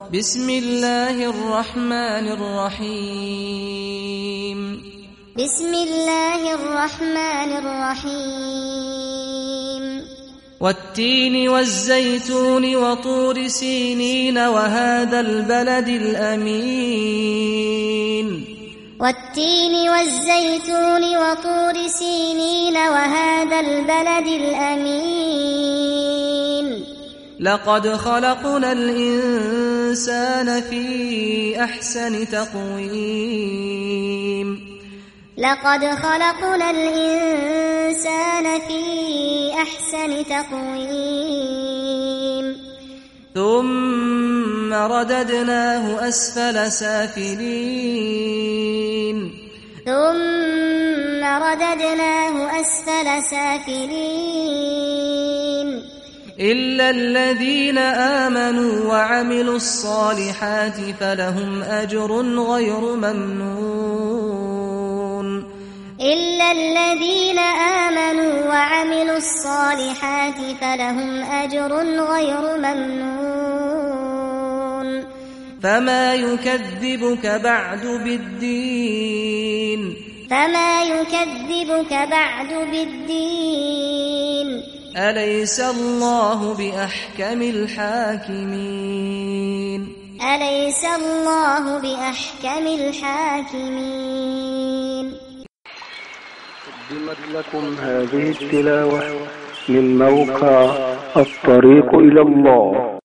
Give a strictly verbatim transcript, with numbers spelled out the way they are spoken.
بسم الله الرحمن الرحيم بسم الله الرحمن الرحيم والتين والزيتون وطور سينين وهذا البلد الأمين والتين والزيتون وطور سينين وهذا البلد الأمين لقد خلقنا الإنسان في أحسن تقويم لقد خلقنا الإنسان في أحسن تقويم ثم رددناه أسفل سافلين ثم رددناه أسفل سافلين إلا الذين آمنوا وعملوا الصالحات فلهم أجر غير ممنون إلا الذين آمنوا وعملوا الصالحات فلهم أجر غير ممنون فما يكذبك بعد بالدين فما يكذبك بعد بالدين أليس الله بأحكم الحاكمين أليس الله بأحكم الحاكمين. قدمت لكم هذه التلاوة من موقع الطريق إلى الله.